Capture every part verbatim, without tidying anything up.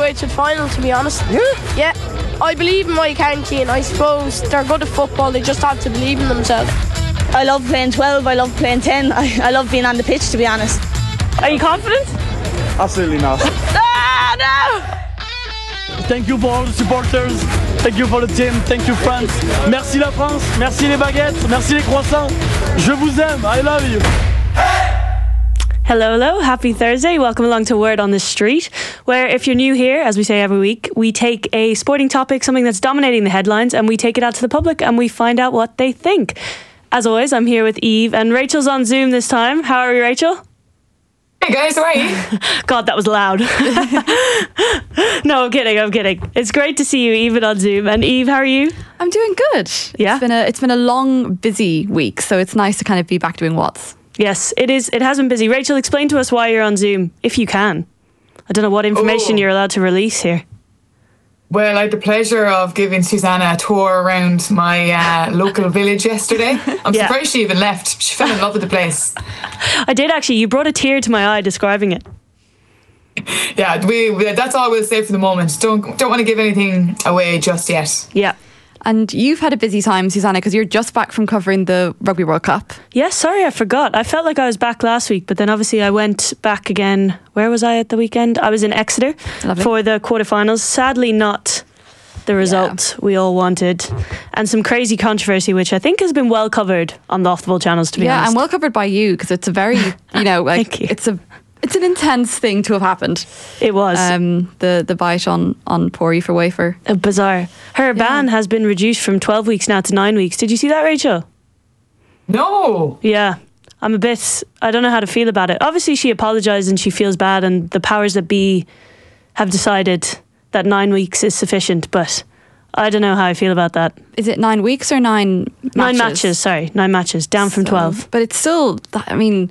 way to the final, to be honest. Yeah? Yeah. I believe in my county, and I suppose they're good at football. They just have to believe in themselves. I love playing twelve, I love playing ten. I, I love being on the pitch, to be honest. Are you confident? Absolutely not. Ah, no! Thank you for all the supporters. Thank you for the team. Thank you, France. Merci la France. Merci les baguettes. Merci les croissants. Je vous aime. I love you. Hello, hello. Happy Thursday. Welcome along to Word on the Street, where if you're new here, as we say every week, we take a sporting topic, something that's dominating the headlines, and we take it out to the public and we find out what they think. As always, I'm here with Eve, and Rachel's on Zoom this time. How are you, Rachel? Hey guys, how are you? God, that was loud. No, I'm kidding, I'm kidding. It's great to see you even on Zoom. And Eve, how are you? I'm doing good. Yeah? It's been a, it's been a long, busy week, so it's nice to kind of be back doing what's. Yes, it is. It has been busy. Rachel, explain to us why you're on Zoom, if you can. I don't know what information Oh. you're allowed to release here. Well, I had the pleasure of giving Susanna a tour around my uh, local village yesterday. I'm Yeah. surprised she even left. She fell in love with the place. I did actually. You brought a tear to my eye describing it. Yeah, we, we that's all we'll say for the moment. Don't don't want to give anything away just yet. Yeah. And you've had a busy time, Susanna, because you're just back from covering the Rugby World Cup. Yes, sorry, I forgot. I felt like I was back last week, but then obviously I went back again. Where was I at the weekend? I was in Exeter Lovely. for the quarterfinals. Sadly, not the result we all wanted. And some crazy controversy, which I think has been well covered on the Off the Ball channels, to be Yeah, honest. and well covered by you, because it's a very, you know, like Thank you. it's a it's an intense thing to have happened. It was. Um, the the bite on on poor Aoife Wafer. Uh, bizarre. Her ban has been reduced from twelve weeks now to nine weeks. Did you see that, Rachel? No. Yeah. I'm a bit, I don't know how to feel about it. Obviously, she apologised and she feels bad, and the powers that be have decided that nine weeks is sufficient, but I don't know how I feel about that. Is it nine weeks or nine matches? Nine matches, sorry. Nine matches, down from So- twelve. But it's still, I mean,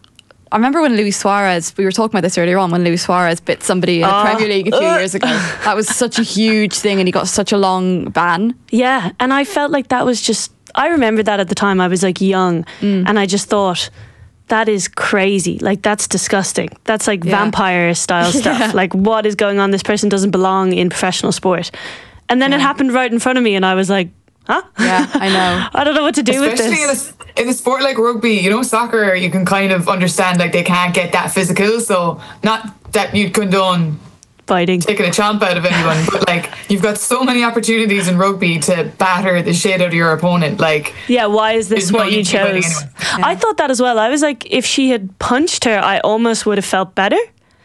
I remember when Luis Suarez, we were talking about this earlier on, when Luis Suarez bit somebody in the Oh. Premier League a few years ago. That was such a huge thing, and he got such a long ban. Yeah, and I felt like that was just, I remember that at the time. I was like young, and I just thought, that is crazy. Like, that's disgusting. That's like Yeah. vampire style stuff. Yeah. Like, what is going on? This person doesn't belong in professional sport. And then it happened right in front of me, and I was like, huh? Yeah, I know. I don't know what to do with Especially in this. a, in a sport like rugby, you know, soccer, you can kind of understand like they can't get that physical. So not that you'd condone Fighting. taking a chomp out of anyone, but like you've got so many opportunities in rugby to batter the shit out of your opponent. Like, Yeah, why is this There's no what you need to be fighting chose? anyone. I thought that as well. I was like, if she had punched her, I almost would have felt better.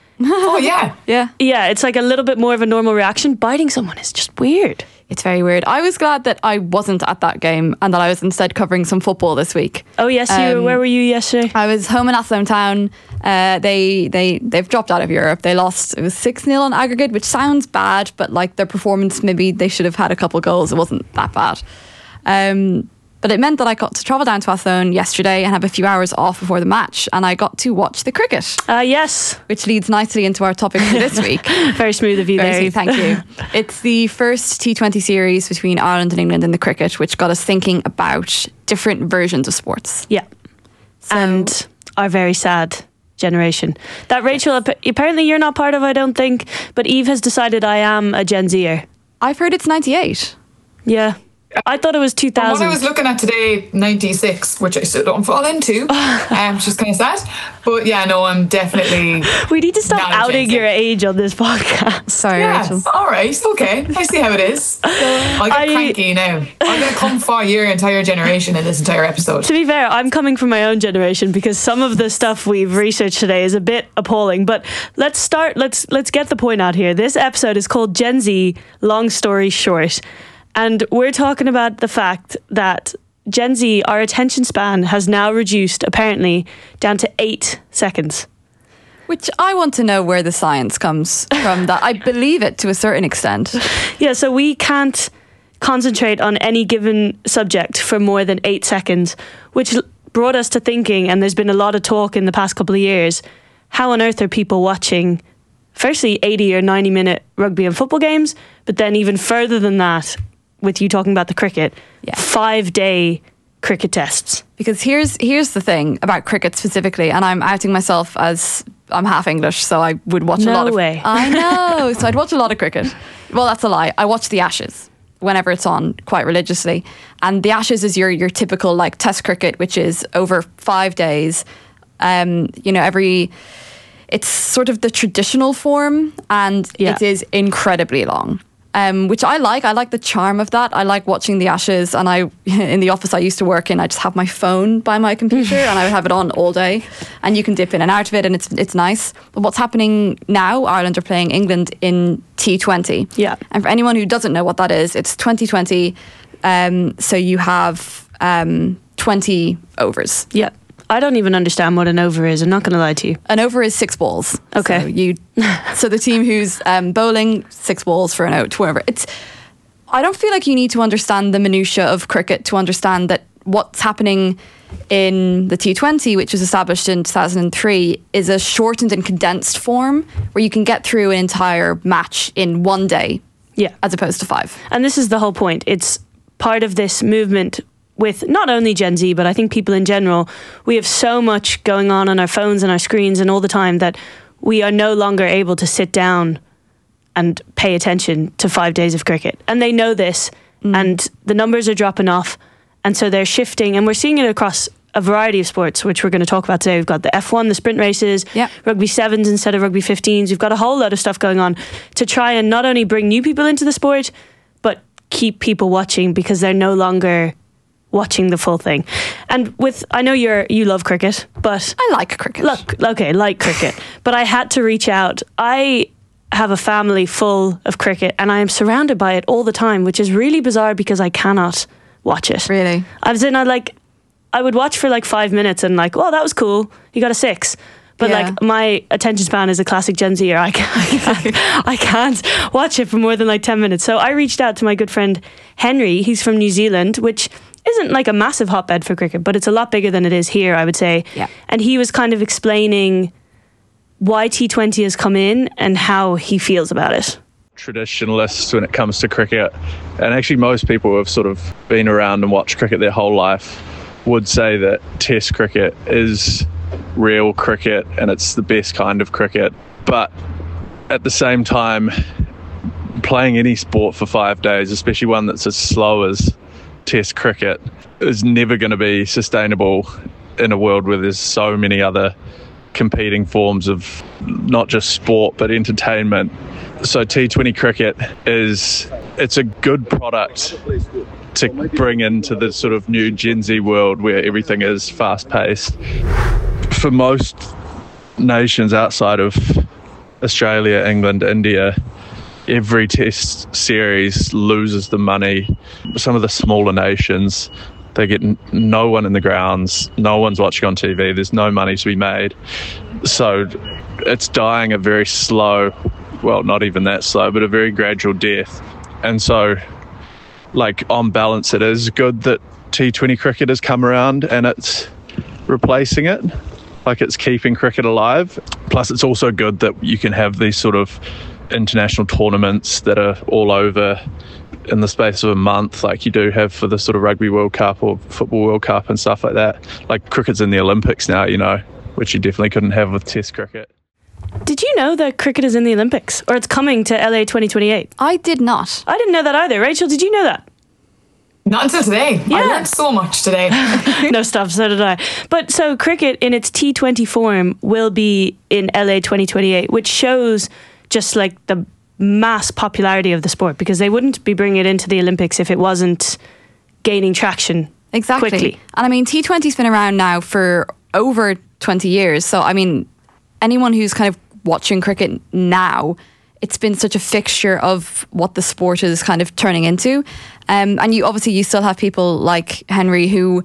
oh yeah, Yeah, Yeah, it's like a little bit more of a normal reaction. Biting someone is just weird. it's very weird. I was glad that I wasn't at that game and that I was instead covering some football this week. Oh, yes, you. Um, Where were you yesterday? I was home in Athlone Town. Uh, they they they've dropped out of Europe. They lost. It was six nil on aggregate, which sounds bad, but like their performance, maybe they should have had a couple goals. It wasn't that bad. Um, but it meant that I got to travel down to Athlone yesterday and have a few hours off before the match, and I got to watch the cricket, Uh, yes. which leads nicely into our topic for this week. Very smooth of you Very there. sweet, thank you. It's the first T twenty series between Ireland and England in the cricket, which got us thinking about different versions of sports. Yeah. So- And our very sad generation. That Rachel, ap- apparently you're not part of, I don't think, but Eve has decided I am a Gen Zer. I've heard it's ninety-eight. Yeah. I thought it was two From what thousand. I was looking at today, ninety-six, which I still don't fall into, um, which is kind of sad. But yeah, no, I'm definitely. We need to stop Not a Gen outing Z. your age on this podcast. Sorry, Yeah, Rachel. all right, okay. I see how it is. I'll get I- cranky now. I'm going to come for your entire generation in this entire episode. To be fair, I'm coming from my own generation because some of the stuff we've researched today is a bit appalling. But let's start. Let's let's get the point out here. This episode is called Gen Z. Long story short, and we're talking about the fact that Gen Z, our attention span has now reduced apparently down to eight seconds. Which I want to know where the science comes from. That I believe it to a certain extent. Yeah, so we can't concentrate on any given subject for more than eight seconds, which l- brought us to thinking, and there's been a lot of talk in the past couple of years, how on earth are people watching, firstly, eighty or ninety minute rugby and football games, but then even further than that, with you talking about the cricket, Yeah. five day cricket tests. Because here's here's the thing about cricket specifically, and I'm outing myself as I'm half English, so I would watch No a lot of. way. I know. So I'd watch a lot of cricket. Well, that's a lie. I watch the Ashes whenever it's on quite religiously, and the Ashes is your your typical like Test cricket, which is over five days. Um, you know, every. It's sort of the traditional form, and Yeah. it is incredibly long. Um, which I like. I like the charm of that. I like watching the Ashes, and I, in the office I used to work in, I just have my phone by my computer, and I would have it on all day, and you can dip in and out of it, and it's it's nice. But what's happening now? Ireland are playing England in T twenty. Yeah. And for anyone who doesn't know what that is, it's twenty twenty. Um, so you have um, twenty overs. Yeah. I don't even understand what an over is. I'm not going to lie to you. An over is six balls. Okay. So you, so the team who's um, bowling, six balls for an out, whatever. It's. I don't feel like you need to understand the minutiae of cricket to understand that what's happening in the T twenty, which was established in two thousand three, is a shortened and condensed form where you can get through an entire match in one day, Yeah. as opposed to five. And this is the whole point. It's part of this movement with not only Gen Z, but I think people in general. We have so much going on on our phones and our screens and all the time that we are no longer able to sit down and pay attention to five days of cricket. And they know this, and the numbers are dropping off. And so they're shifting, and we're seeing it across a variety of sports, which we're going to talk about today. We've got the F one, the sprint races, Yeah. rugby sevens instead of rugby fifteens. We've got a whole lot of stuff going on to try and not only bring new people into the sport, but keep people watching because they're no longer watching the full thing. And with, I know you're you love cricket, but I like cricket. look, okay, like cricket, but I had to reach out. I have a family full of cricket, and I am surrounded by it all the time, which is really bizarre because I cannot watch it. Really? I was in, I like, I would watch for like five minutes and like, oh, that was cool. You got a six. But Yeah. like my attention span is a classic Gen Zer. I can't, I can't, I can't watch it for more than like ten minutes. So I reached out to my good friend Henry. He's from New Zealand, which isn't like a massive hotbed for cricket, but it's a lot bigger than it is here, I would say. Yeah. And he was kind of explaining why T twenty has come in and how he feels about it. Traditionalists when it comes to cricket, and actually most people who have sort of been around and watched cricket their whole life would say that Test cricket is real cricket and it's the best kind of cricket. But at the same time, playing any sport for five days, especially one that's as slow as Test cricket, is never going to be sustainable in a world where there's so many other competing forms of not just sport but entertainment. So T twenty cricket is, it's a good product to bring into the sort of new Gen Z world where everything is fast paced. For most nations outside of Australia, England, India, every test series loses the money. Some of the smaller nations, they get n- no one in the grounds, no one's watching on T V, there's no money to be made. So it's dying a very slow, well, not even that slow, but a very gradual death. And so, like, on balance, it is good that T twenty cricket has come around and it's replacing it. Like, it's keeping cricket alive. Plus, it's also good that you can have these sort of international tournaments that are all over in the space of a month, like you do have for the sort of Rugby World Cup or Football World Cup and stuff like that. Like, cricket's in the Olympics now, you know, which you definitely couldn't have with Test cricket. Did you know that cricket is in the Olympics, or it's coming to L A twenty twenty-eight? I did not. I didn't know that either. Rachel, did you know that? Not until today. Yeah. I learned so much today. No stuff, so did I. But so cricket in its T twenty form will be in L A twenty twenty-eight, which shows just like the mass popularity of the sport, because they wouldn't be bringing it into the Olympics if it wasn't gaining traction Exactly. quickly. And I mean, T twenty's been around now for over twenty years. So, I mean, anyone who's kind of watching cricket now, it's been such a fixture of what the sport is kind of turning into. Um, and you obviously, you still have people like Henry who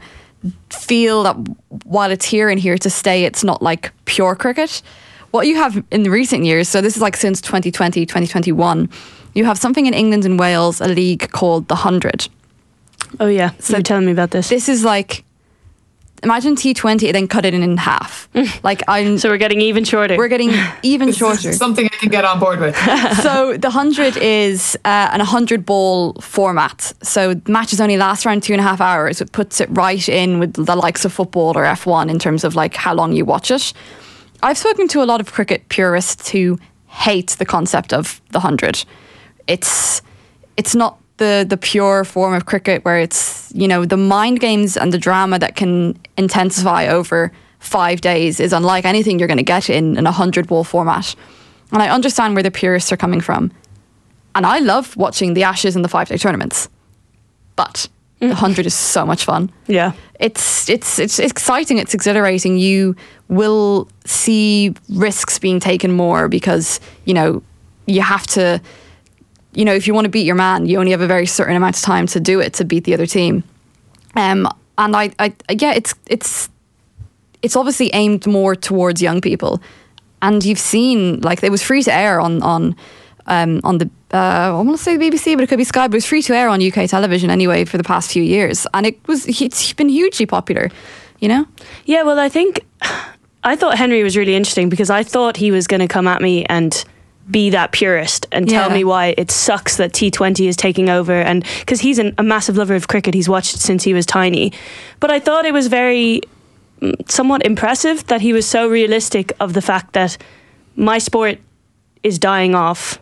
feel that while it's here and here to stay, it's not like pure cricket. What you have in the recent years, so this is like since twenty twenty, twenty twenty-one, you have something in England and Wales, a league called the Hundred. Oh yeah, so So you were telling me about this. This is like imagine T twenty and then cut it in half. Like I'm. So we're getting even shorter. We're getting even This shorter. is something I can get on board with. So the hundred is uh, an hundred ball format. So matches only last around two and a half hours. It puts it right in with the likes of football or F one in terms of like how long you watch it. I've spoken to a lot of cricket purists who hate the concept of the hundred. It's it's not the the pure form of cricket where it's, you know, the mind games and the drama that can intensify over five days is unlike anything you're going to get in, in a hundred ball format. And I understand where the purists are coming from. And I love watching the Ashes and the five day tournaments. But the hundred is so much fun. Yeah. It's it's it's exciting, it's exhilarating. You will see risks being taken more because, you know, you have to, you know, if you want to beat your man, you only have a very certain amount of time to do it, to beat the other team. Um, and I, I, yeah, it's it's it's obviously aimed more towards young people. And you've seen, like, it was free to air on on um, on the uh, I want to say the B B C, but it could be Sky. But it was free to air on U K television anyway for the past few years, and it was it's been hugely popular. You know? Yeah. Well, I think I thought Henry was really interesting because I thought he was going to come at me and be that purist and tell Yeah. me why it sucks that T twenty is taking over, and because he's an, a massive lover of cricket, he's watched it since he was tiny. But I thought it was very mm, somewhat impressive that he was so realistic of the fact that my sport is dying off,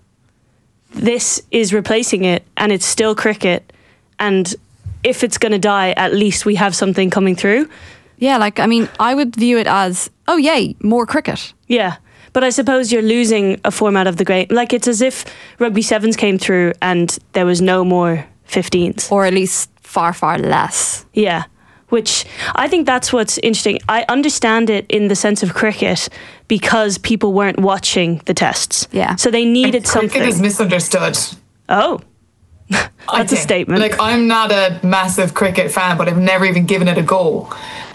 this is replacing it, and it's still cricket, and if it's going to die, at least we have something coming through. Yeah, like, I mean, I would view it as, oh yay, more cricket. Yeah. But I suppose you're losing a format of the game. Like, it's as if rugby sevens came through and there was no more fifteens. Or at least far, far less. Yeah. Which I think that's what's interesting. I understand it in the sense of cricket because people weren't watching the tests. Yeah. So they needed something. Cricket is misunderstood. Oh. I That's a think. statement. Like, I'm not a massive cricket fan, but I've never even given it a go.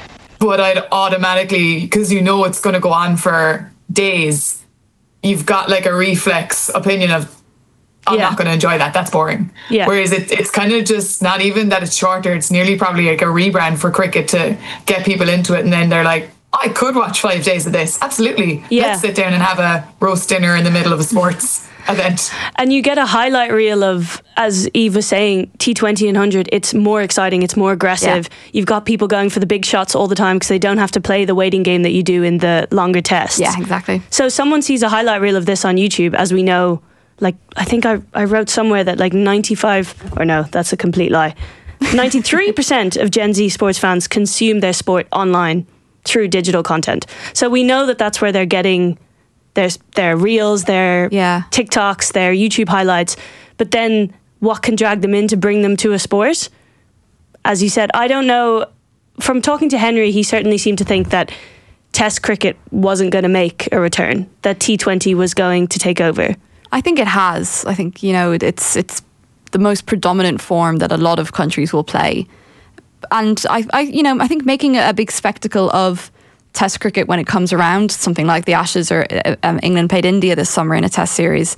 But I'd automatically, because you know it's going to go on for days, you've got like a reflex opinion of, I'm Yeah. not going to enjoy that. That's boring. Yeah. Whereas it, it's kind of just not even that it's shorter. It's nearly probably like a rebrand for cricket to get people into it. And then they're like, I could watch five days of this. Absolutely. Yeah. Let's sit down and have a roast dinner in the middle of a sports event. And you get a highlight reel of, as Eve was saying, T twenty and one hundred, it's more exciting, it's more aggressive. Yeah. You've got people going for the big shots all the time because they don't have to play the waiting game that you do in the longer tests. Yeah, exactly. So someone sees a highlight reel of this on YouTube, as we know, like, I think I, I wrote somewhere that like ninety-five, or no, that's a complete lie, ninety-three percent of Gen Z sports fans consume their sport online through digital content. So we know that that's where they're getting their, their reels, their Yeah. TikToks, their YouTube highlights. But then what can drag them in to bring them to a sport? As you said, I don't know. From talking to Henry, he certainly seemed to think that Test cricket wasn't going to make a return, that T twenty was going to take over. I think it has. I think, you know, it's it's the most predominant form that a lot of countries will play. And I, I you know, I think making a big spectacle of Test cricket when it comes around, something like the Ashes or uh, um, England played India this summer in a Test series,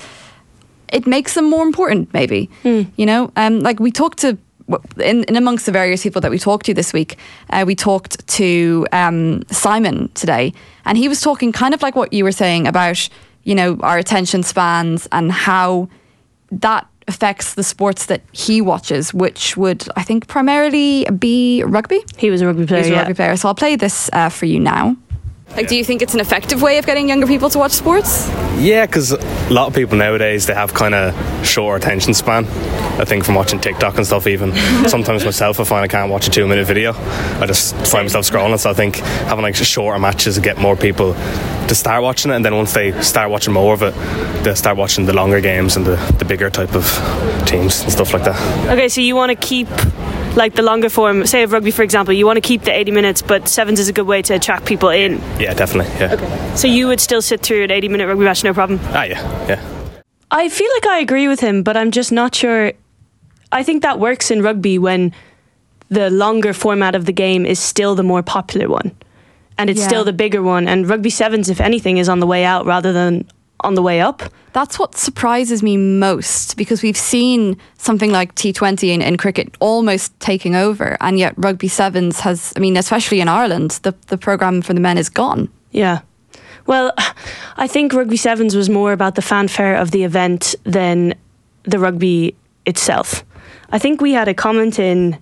it makes them more important, maybe. Mm. You know, um, like we talked to, in, in amongst the various people that we talked to this week, uh, we talked to um, Simon today, and he was talking kind of like what you were saying about, you know, our attention spans and how that affects the sports that he watches, which would, I think, primarily be rugby. He was a rugby player, He's a yeah. rugby player. So I'll play this uh, for you now. Like, do you think it's an effective way of getting younger people to watch sports? Yeah, because a lot of people nowadays, they have kind of short attention span. I think from watching TikTok and stuff even. Sometimes myself, I find I can't watch a two minute video. I just find myself scrolling. So I think having like shorter matches to get more people to start watching it, and then once they start watching more of it, they'll start watching the longer games and the, the bigger type of teams and stuff like that. Okay, so you want to keep like the longer form, say of rugby for example, you want to keep the eighty minutes, but sevens is a good way to attract people in. Yeah, definitely, yeah. Okay. So you would still sit through an eighty minute rugby match, no problem? Ah, yeah, yeah. I feel like I agree with him, but I'm just not sure. I think that works in rugby when the longer format of the game is still the more popular one. And it's Yeah. still the bigger one. And rugby sevens, if anything, is on the way out rather than on the way up. That's what surprises me most, because we've seen something like T twenty in, in cricket almost taking over, and yet Rugby Sevens has, I mean, especially in Ireland, the, the programme for the men is gone. Yeah. Well, I think Rugby Sevens was more about the fanfare of the event than the rugby itself. I think we had a comment in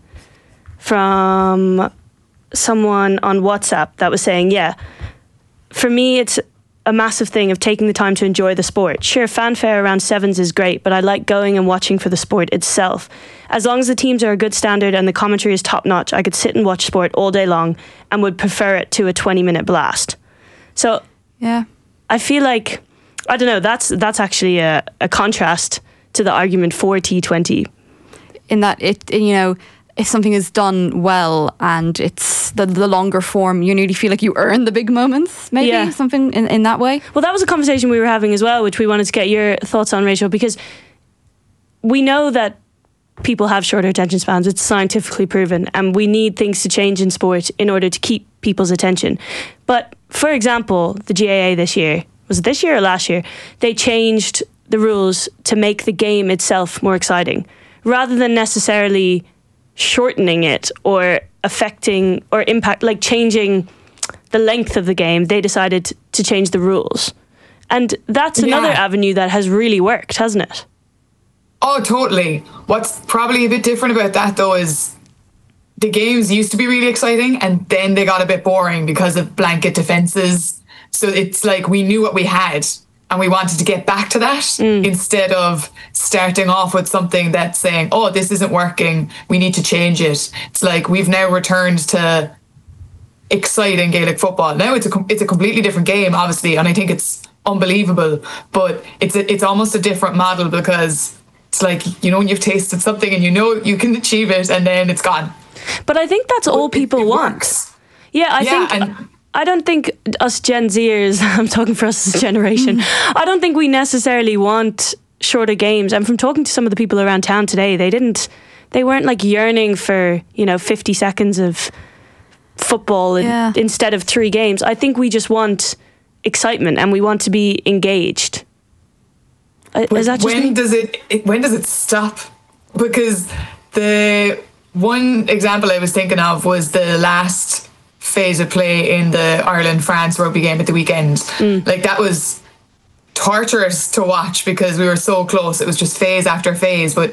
from someone on WhatsApp that was saying, yeah, for me it's a massive thing of taking the time to enjoy the sport. Sure, fanfare around sevens is great, but I like going and watching for the sport itself. As long as the teams are a good standard and the commentary is top notch, I could sit and watch sport all day long and would prefer it to a twenty minute blast. So yeah, I feel like, I don't know, that's that's actually a, a contrast to the argument for T twenty. In that it, you know, if something is done well and it's the, the longer form, you nearly feel like you earn the big moments, maybe, Yeah. something in, in that way. Well, that was a conversation we were having as well, which we wanted to get your thoughts on, Rachel, because we know that people have shorter attention spans. It's scientifically proven, and we need things to change in sport in order to keep people's attention. But, for example, the G A A this year, was it this year or last year? They changed the rules to make the game itself more exciting, rather than necessarily shortening it or affecting or impact, like changing the length of the game. They decided to change the rules. And that's another Yeah. avenue that has really worked, hasn't it? Oh, totally. What's probably a bit different about that, though, is the games used to be really exciting and then they got a bit boring because of blanket defenses. So it's like we knew what we had and we wanted to get back to that Mm. instead of starting off with something that's saying, oh, this isn't working, we need to change it. It's like we've now returned to exciting Gaelic football. Now it's a com- it's a completely different game, obviously, and I think it's unbelievable, but it's a, it's almost a different model because it's like, you know, when you've tasted something and you know you can achieve it and then it's gone. But I think that's all It- people it want. works. Yeah, I Yeah, think... and- I don't think us Gen Zers, I'm talking for us as a generation, I don't think we necessarily want shorter games. And from talking to some of the people around town today, they didn't, they weren't like yearning for, you know, fifty seconds of football in- Yeah. instead of three games. I think we just want excitement and we want to be engaged. Uh, Is that just when me? does it, it when does it stop? Because the one example I was thinking of was the last phase of play in the Ireland-France rugby game at the weekend. Mm. Like, that was torturous to watch because we were so close. It was just phase after phase. But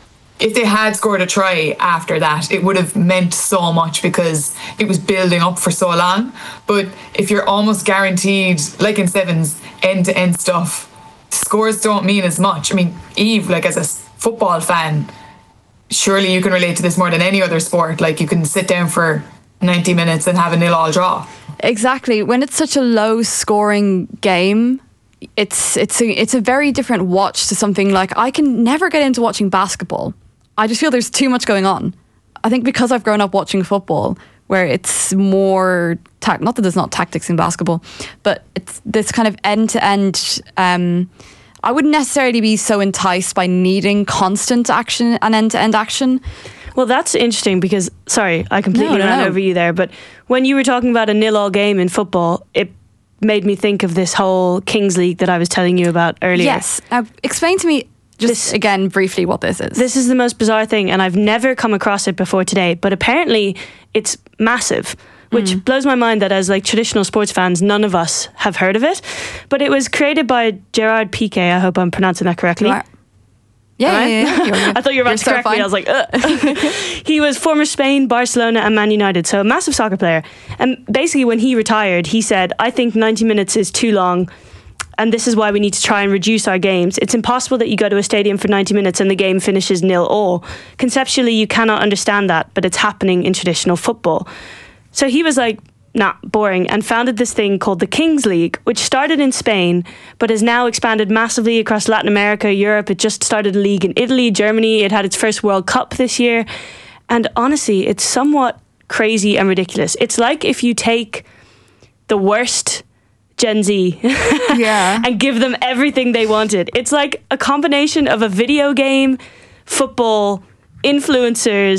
if they had scored a try after that, it would have meant so much because it was building up for so long. But if you're almost guaranteed, like in sevens, end-to-end stuff, scores don't mean as much. I mean, Eve, like as a s- football fan, surely you can relate to this more than any other sport. Like, you can sit down for ninety minutes and have a nil all draw. Exactly. When it's such a low scoring game, it's it's a, it's a very different watch to something like, I can never get into watching basketball. I just feel there's too much going on. I think because I've grown up watching football, where it's more ta- not that there's not tactics in basketball, but it's this kind of end to end. Um, I wouldn't necessarily be so enticed by needing constant action and end to end action. Well, that's interesting because, sorry, I completely No, no, ran no. over you there, but when you were talking about a nil-all game in football, it made me think of this whole Kings League that I was telling you about earlier. Yes. Now, explain to me just This- again briefly what this is. This is the most bizarre thing, and I've never come across it before today, but apparently it's massive, which Mm. blows my mind that as like traditional sports fans, none of us have heard of it. But it was created by Gerard Piqué, I hope I'm pronouncing that correctly. You are- Yeah, Right? yeah, yeah. You're- I thought you were you're about to so correct me. fine. I was like, Ugh. He was former Spain, Barcelona, and Man United, so a massive soccer player. And basically, when he retired, he said, I think ninety minutes is too long, and this is why we need to try and reduce our games. It's impossible that you go to a stadium for ninety minutes and the game finishes nil all. Conceptually, you cannot understand that, but it's happening in traditional football. So he was like, nah, boring, and founded this thing called the Kings League, which started in Spain, but has now expanded massively across Latin America, Europe. It just started a league in Italy, Germany. It had its first World Cup this year. And honestly, it's somewhat crazy and ridiculous. It's like if you take the worst Gen Z Yeah. and give them everything they wanted. It's like a combination of a video game, football, influencers,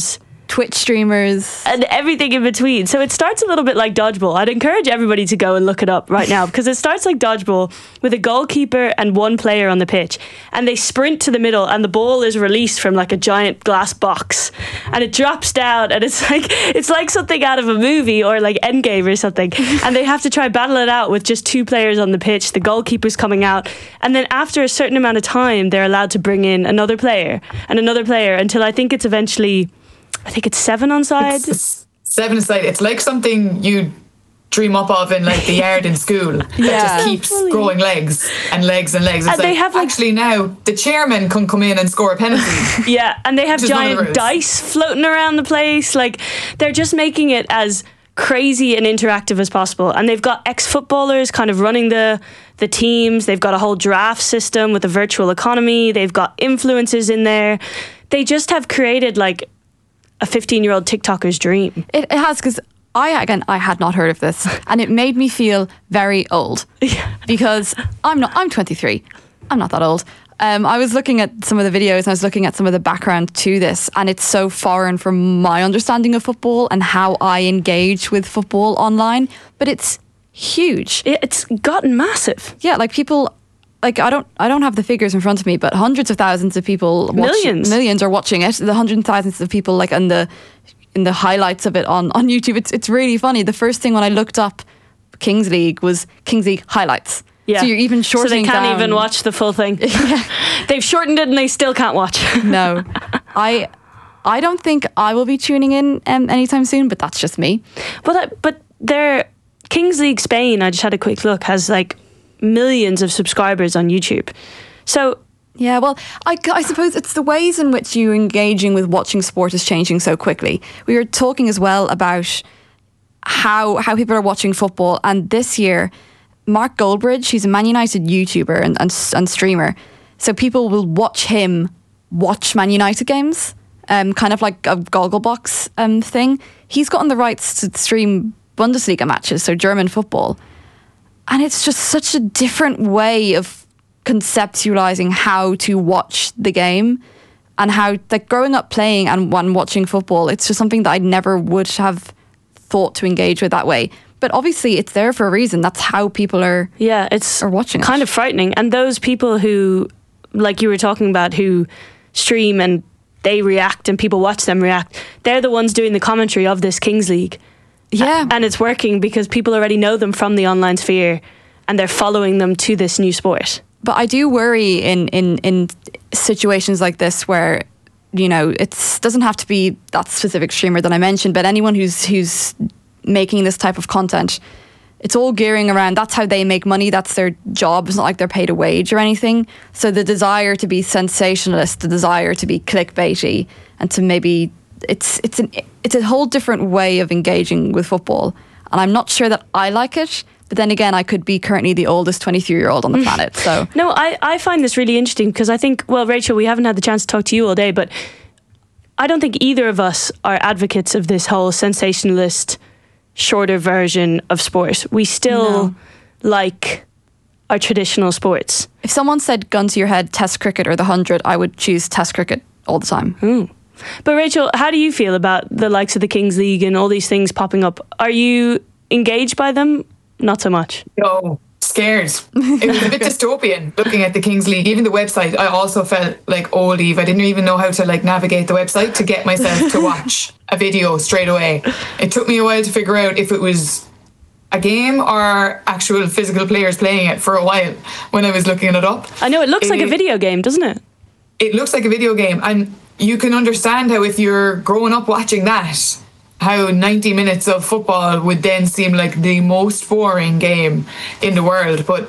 Twitch streamers, and everything in between. So it starts a little bit like dodgeball. I'd encourage everybody to go and look it up right now, because it starts like dodgeball with a goalkeeper and one player on the pitch, and they sprint to the middle, and the ball is released from like a giant glass box, and it drops down, and it's like it's like something out of a movie or like Endgame or something. And they have to try battle it out with just two players on the pitch. The goalkeeper's coming out, and then after a certain amount of time, they're allowed to bring in another player and another player until I think it's eventually. I think it's seven on side. It's seven aside. It's like something you dream up of in like the yard in school. That Yeah. just keeps Fully. growing legs and legs and legs. It's And they like, have, like- actually now the chairman can come in and score a penalty. Yeah, and they have Which is one of the giant rules. dice floating around the place. Like, they're just making it as crazy and interactive as possible. And they've got ex-footballers kind of running the the teams. They've got a whole draft system with a virtual economy. They've got influencers in there. They just have created like a fifteen-year-old TikToker's dream. it, it has, because I again I had not heard of this, and it made me feel very old because I'm not. I'm twenty-three. I'm not that old. Um, I was looking at some of the videos and I was looking at some of the background to this, and it's so foreign from my understanding of football and how I engage with football online. But it's huge. It- It's gotten massive. Yeah, like people. Like I don't, I don't have the figures in front of me, but hundreds of thousands of people, watch, Millions. millions are watching it. The hundreds of thousands of people, like in the, in the highlights of it on, on YouTube. It's it's really funny. The first thing when I looked up Kings League was Kings League highlights. Yeah. So you're even So they shortening can't down. even watch the full thing. They've shortened it and they still can't watch. No, I, I don't think I will be tuning in um, anytime soon. But that's just me. But I, but their Kings League Spain, I just had a quick look, has like millions of subscribers on YouTube. So Yeah, well, I, I suppose it's the ways in which you engaging with watching sport is changing so quickly. We were talking as well about how how people are watching football, and this year, Mark Goldbridge, he's a Man United YouTuber and, and, and streamer, so people will watch him watch Man United games, um, kind of like a Gogglebox um, thing. He's gotten the rights to stream Bundesliga matches, so German football. And it's just such a different way of conceptualizing how to watch the game, and how, like, growing up playing and one watching football, it's just something that I never would have thought to engage with that way. But obviously it's there for a reason. That's how people are yeah, it's are watching it. kind of frightening. And those people who, like you were talking about, who stream and they react and people watch them react, they're the ones doing the commentary of this Kings League. Yeah. And it's working because people already know them from the online sphere and they're following them to this new sport. But I do worry in, in, in situations like this where, you know, it doesn't have to be that specific streamer that I mentioned, but anyone who's who's making this type of content, it's all gearing around, that's how they make money, that's their job. It's not like they're paid a wage or anything. So the desire to be sensationalist, the desire to be clickbaity, and to maybe, it's it's an it's a whole different way of engaging with football. And I'm not sure that I like it. But then again, I could be currently the oldest twenty-three-year-old on the planet. So No, I, I find this really interesting because I think, well, Rachel, we haven't had the chance to talk to you all day, but I don't think either of us are advocates of this whole sensationalist, shorter version of sport. We still No. like our traditional sports. if someone said gun to your head, test cricket or the hundred, I would choose test cricket all the time. But Rachel, how do you feel about the likes of the Kings League and all these things popping up? Are you engaged by them? Not so much. No, scared. It was a bit dystopian looking at the Kings League. Even the website, I also felt like old Eve. I didn't even know how to like navigate the website to get myself to watch a video straight away. It took me a while to figure out if it was a game or actual physical players playing it for a while when I was looking it up. I know it looks like a It- video game, doesn't it? It looks like a video game, and you can understand how if you're growing up watching that, how ninety minutes of football would then seem like the most boring game in the world. But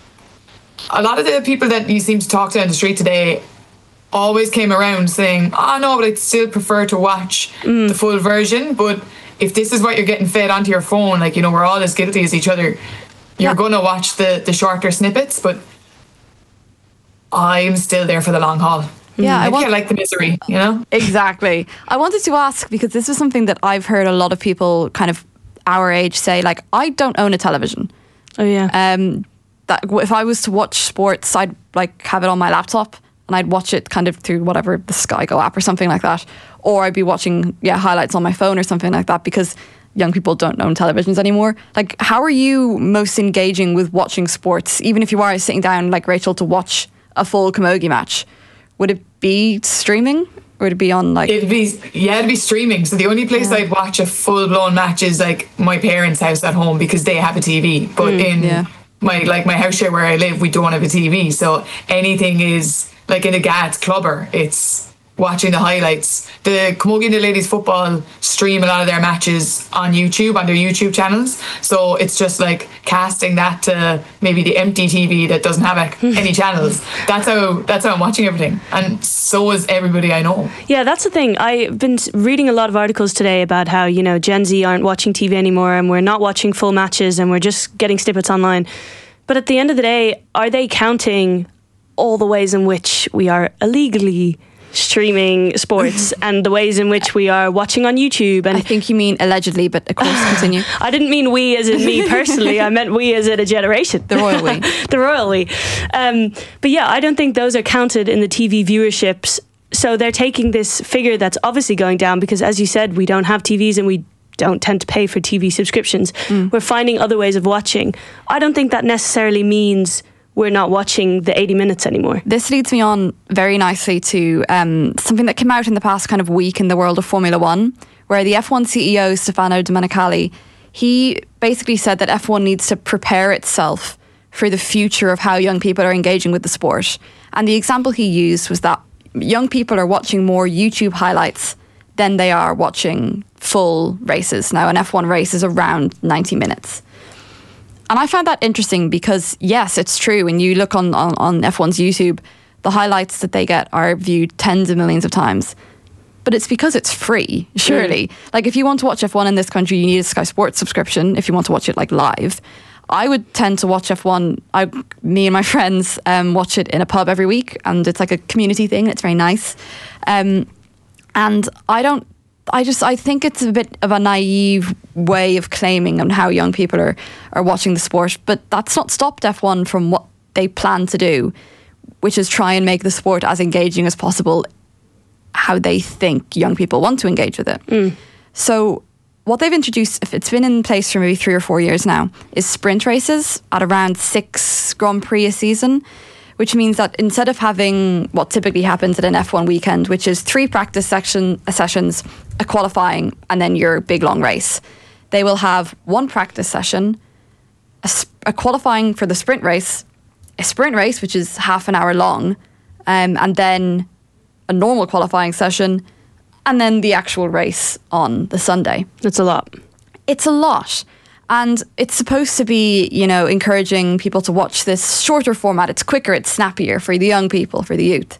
a lot of the people that you seem to talk to on the street today always came around saying, oh no, but I'd still prefer to watch the full version. But if this is what you're getting fed onto your phone, like, you know, we're all as guilty as each other, you're Yeah. going to watch the, the shorter snippets. But I'm still there for the long haul. Yeah, I I want- can't like the misery, you know? Exactly. I wanted to ask, because this is something that I've heard a lot of people kind of our age say, like, I don't own a television. Oh yeah. Um, that if I was to watch sports, I'd like have it on my laptop. and I'd watch it kind of through whatever, the Sky Go app or something like that. Or I'd be watching yeah highlights on my phone or something like that, because young people don't own televisions anymore. Like, how are you most engaging with watching sports, even if you are sitting down like Rachel to watch a full camogie match? Would it be streaming, or would it be on like... It'd be, yeah, it'd be streaming. So the only place yeah. I'd watch a full-blown match is like my parents' house at home, because they have a T V. But mm, in yeah. my like my house share where I live, we don't have a T V. So anything is like in a Gads clubber, it's watching the highlights. The Camogie and the Ladies Football stream a lot of their matches on YouTube, on their YouTube channels. So it's just like casting that to maybe the empty T V that doesn't have any channels. That's how that's how I'm watching everything. And so is everybody I know. Yeah, that's the thing. I've been reading a lot of articles today about how, you know, Gen Z aren't watching T V anymore, and we're not watching full matches, and we're just getting snippets online. But at the end of the day, are they counting all the ways in which we are illegally streaming sports and the ways in which we are watching on YouTube? And I think you mean allegedly, but of course continue. I didn't mean we as in me personally. I meant we as in a generation. The royal we. The royal we. Um, but yeah, I don't think those are counted in the T V viewerships. So they're taking this figure that's obviously going down because, as you said, we don't have T Vs and we don't tend to pay for T V subscriptions. Mm. We're finding other ways of watching. I don't think that necessarily means we're not watching the eighty minutes anymore. This leads me on very nicely to um, something that came out in the past kind of week in the world of Formula One, where the F one C E O, Stefano Domenicali, he basically said that F one needs to prepare itself for the future of how young people are engaging with the sport. And the example he used was that young people are watching more YouTube highlights than they are watching full races. Now, an F one race is around ninety minutes. And I found that interesting because, yes, it's true. When you look on, on, on F one's YouTube, the highlights that they get are viewed tens of millions of times. But it's because it's free, surely. Mm. Like, if you want to watch F one in this country, you need a Sky Sports subscription if you want to watch it, like, live. I would tend to watch F one. I, me and my friends um, watch it in a pub every week, and it's like a community thing. It's very nice. Um, and I don't I just, I think it's a bit of a naive way of claiming on how young people are, are watching the sport, but that's not stopped F one from what they plan to do, which is try and make the sport as engaging as possible, how they think young people want to engage with it. Mm. So what they've introduced, if it's been in place for maybe three or four years now, is sprint races at around six Grand Prix a season, which means that instead of having what typically happens at an F one weekend, which is three practice section sessions, a qualifying, and then your big long race, they will have one practice session, a, a qualifying for the sprint race, a sprint race, which is half an hour long, um, and then a normal qualifying session, and then the actual race on the Sunday. It's a lot. It's a lot. And it's supposed to be, you know, encouraging people to watch this shorter format. It's quicker, it's snappier for the young people, for the youth.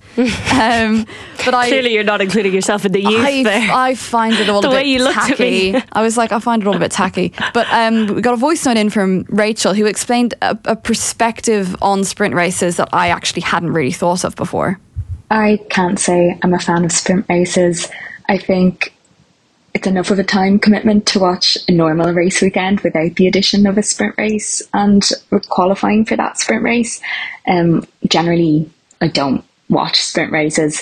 um, but I, Clearly you're not including yourself in the youth I, there. I find it all the a bit way you looked tacky. At me. I was like, I find it all a bit tacky. But um, we got a voice note in from Rachel who explained a, a perspective on sprint races that I actually hadn't really thought of before. I can't say I'm a fan of sprint races. I think it's enough of a time commitment to watch a normal race weekend without the addition of a sprint race and qualifying for that sprint race. Um, generally, I don't watch sprint races.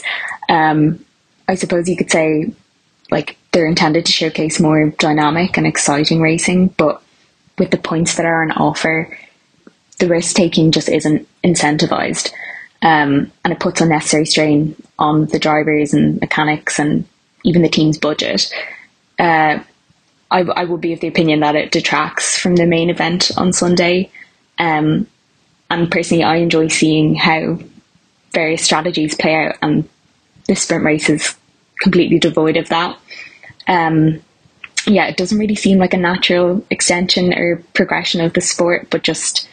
Um, I suppose you could say like they're intended to showcase more dynamic and exciting racing, but with the points that are on offer, the risk taking just isn't incentivized. Um, and it puts unnecessary strain on the drivers and mechanics and even the team's budget. Uh, I, I would be of the opinion that it detracts from the main event on Sunday. Um, and personally, I enjoy seeing how various strategies play out, and the sprint race is completely devoid of that. Um, yeah, it doesn't really seem like a natural extension or progression of the sport, but just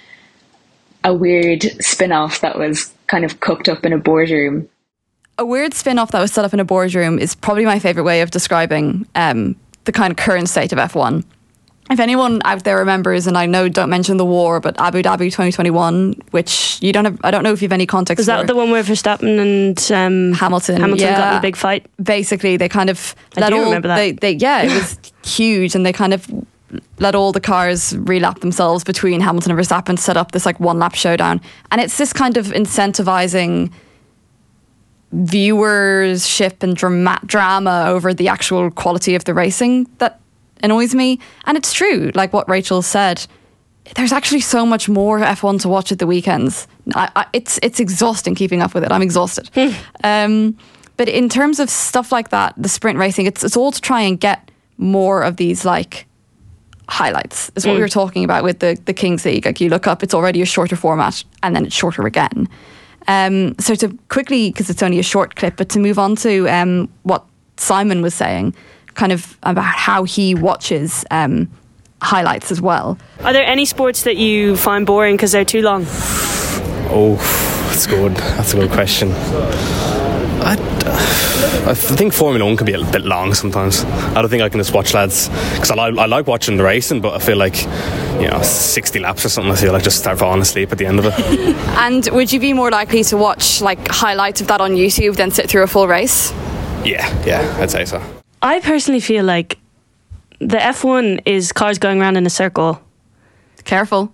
a weird spin-off that was kind of cooked up in a boardroom. A weird spin-off that was set up in a boardroom is probably my favourite way of describing um, the kind of current state of F one. If anyone out there remembers, and I know don't mention the war, but Abu Dhabi twenty twenty-one, which you don't have, I don't know if you've any context. Is that for. the one where Verstappen and um, Hamilton, Hamilton yeah. got in a big fight? Basically, they kind of I let do all, remember that. They, they, yeah, it was huge, and they kind of let all the cars relap themselves between Hamilton and Verstappen to set up this like one lap showdown, and it's this kind of incentivizing viewership and drama, drama over the actual quality of the racing that annoys me. And it's true, like what Rachel said, there's actually so much more F one to watch at the weekends. I, I, it's it's exhausting keeping up with it. I'm exhausted. um, but in terms of stuff like that, the sprint racing, it's it's all to try and get more of these like highlights. Is what mm. we were talking about with the the Kings League. Like you look up, it's already a shorter format, and then it's shorter again. Um, so to quickly, because it's only a short clip, but to move on to um, what Simon was saying, kind of about how he watches um, highlights as well. Are there any sports that you find boring because they're too long? Oh, that's good. That's a good question. I, I think Formula One can be a bit long sometimes. I don't think I can just watch lads, because I, li- I like watching the racing, but I feel like, you know, sixty laps or something, I feel like just start falling asleep at the end of it. And would you be more likely to watch like highlights of that on YouTube than sit through a full race? Yeah, yeah, I'd say so. I personally feel like the F one is cars going around in a circle. Careful.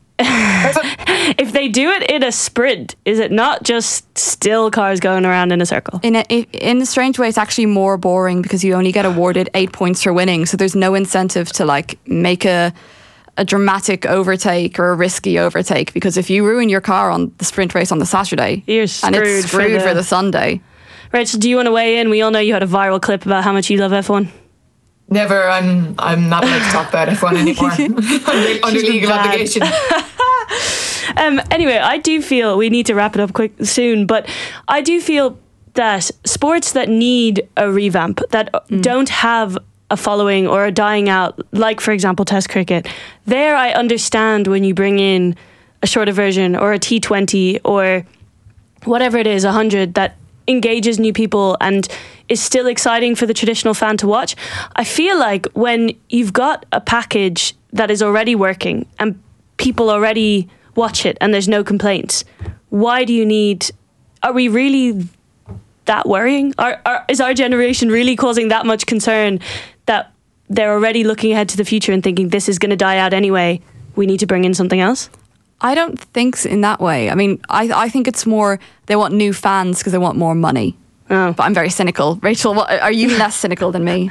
If they do it in a sprint, is it not just still cars going around in a circle? In a, in a strange way, it's actually more boring because you only get awarded eight points for winning. So there's no incentive to like make a a dramatic overtake or a risky overtake, because if you ruin your car on the sprint race on the Saturday, you're screwed, and it's screwed for the, for the Sunday. Rachel, do you want to weigh in? We all know you had a viral clip about how much you love F one. Never. I'm I'm not allowed to talk about F one anymore. under under legal obligation. um, anyway, I do feel we need to wrap it up quick soon, but I do feel that sports that need a revamp, that mm. don't have a following or a dying out, like for example Test cricket, there I understand when you bring in a shorter version or a T twenty or whatever it is, one hundred, that engages new people and is still exciting for the traditional fan to watch. I feel like when you've got a package that is already working and people already watch it and there's no complaints, why do you need... Are we really that worrying? Are, are, is our generation really causing that much concern that they're already looking ahead to the future and thinking this is going to die out anyway, we need to bring in something else? I don't think in that way. I mean, I I think it's more they want new fans because they want more money. Oh. But I'm very cynical. Rachel, what, are you less cynical than me?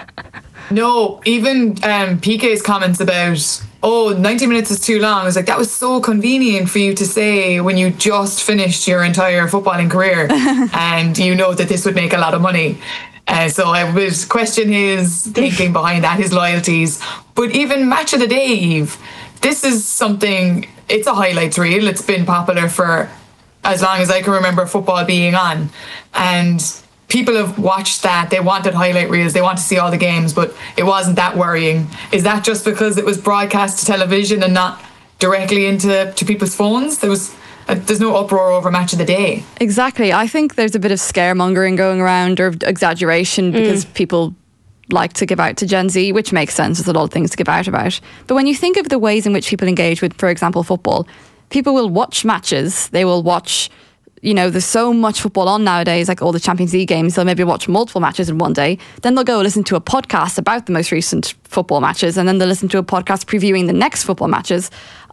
No, even um, P K's comments about, oh, ninety minutes is too long. I was like, that was so convenient for you to say when you just finished your entire footballing career and you know that this would make a lot of money. Uh, so I would question his thinking behind that, his loyalties. But even Match of the Day, Eve, this is something, it's a highlights reel. It's been popular for as long as I can remember football being on. And people have watched that. They wanted highlight reels. They want to see all the games, but it wasn't that worrying. Is that just because it was broadcast to television and not directly into to people's phones? There was... Uh, there's no uproar over Match of the Day. Exactly. I think there's a bit of scaremongering going around, or exaggeration, because mm. people like to give out to Gen Z, which makes sense. There's a lot of things to give out about. But when you think of the ways in which people engage with, for example, football, people will watch matches. They will watch, you know, there's so much football on nowadays, like all the Champions League games. They'll maybe watch multiple matches in one day. Then they'll go listen to a podcast about the most recent football matches. And then they'll listen to a podcast previewing the next football matches.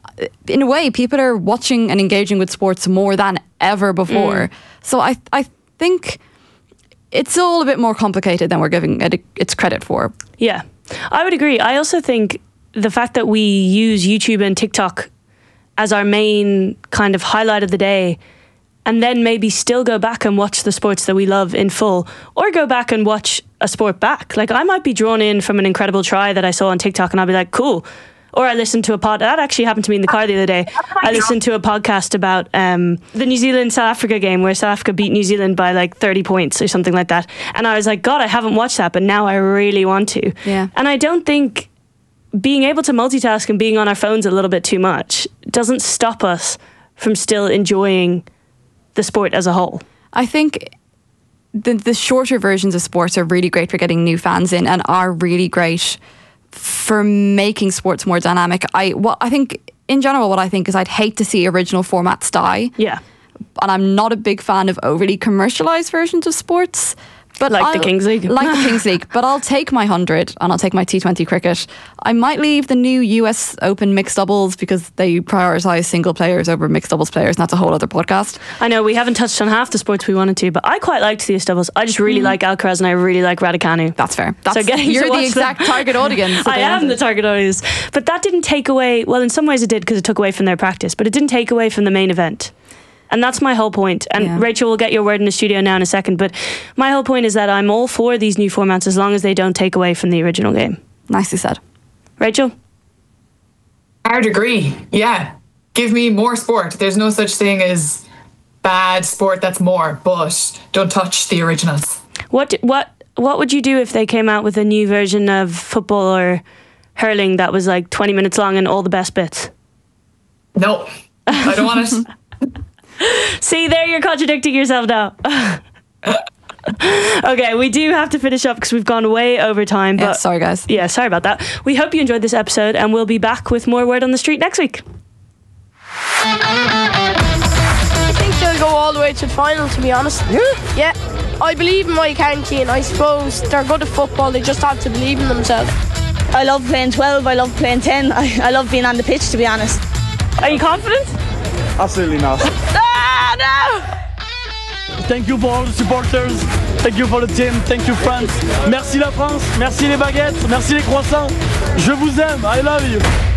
In a way, people are watching and engaging with sports more than ever before. Mm. So I I think it's all a bit more complicated than we're giving it its credit for. Yeah, I would agree. I also think the fact that we use YouTube and TikTok as our main kind of highlight of the day, and then maybe still go back and watch the sports that we love in full, or go back and watch a sport back. Like I might be drawn in from an incredible try that I saw on TikTok and I'll be like, cool. Or I listened to a pod, that actually happened to me in the car the other day. I listened to a podcast about um, the New Zealand-South Africa game where South Africa beat New Zealand by like thirty points or something like that. And I was like, God, I haven't watched that, but now I really want to. Yeah. And I don't think being able to multitask and being on our phones a little bit too much doesn't stop us from still enjoying the sport as a whole. I think the, the shorter versions of sports are really great for getting new fans in and are really great for making sports more dynamic. I what I think in general what I think is I'd hate to see original formats die. Yeah. And I'm not a big fan of overly commercialized versions of sports, But Like the I'll- Kings League. Like the Kings League. But I'll take my one hundred and I'll take my T twenty cricket. I might leave the new U S Open mixed doubles because they prioritise single players over mixed doubles players, and that's a whole other podcast. I know we haven't touched on half the sports we wanted to, but I quite liked the U S doubles. I just really like Alcaraz and I really like Raducanu. That's fair. That's, So getting you're to the watch exact them- target audience. I am the target audience. But that didn't take away, well, in some ways it did because it took away from their practice, but it didn't take away from the main event. And that's my whole point. And Yeah. Rachel will get your word in the studio now in a second. But my whole point is that I'm all for these new formats as long as they don't take away from the original game. Nicely said. Rachel? Hard agree. Yeah. Give me more sport. There's no such thing as bad sport that's more, but don't touch the originals. What what what would you do if they came out with a new version of football or hurling that was like twenty minutes long and all the best bits? No, I don't want it. See, there you're contradicting yourself now. Okay, we do have to finish up because we've gone way over time. But Yeah, sorry, guys. Yeah, sorry about that. We hope you enjoyed this episode and we'll be back with more Word on the Street next week. I think they'll go all the way to the final, to be honest. Yeah? Yeah. I believe in my county, and I suppose they're good at football. They just have to believe in themselves. I love playing twelve. I love playing ten. I, I love being on the pitch, to be honest. Are you confident? Absolutely not. Ah, no! Thank you for all the supporters. Thank you for the team. Thank you, France. Merci la France. Merci les baguettes. Merci les croissants. Je vous aime. I love you.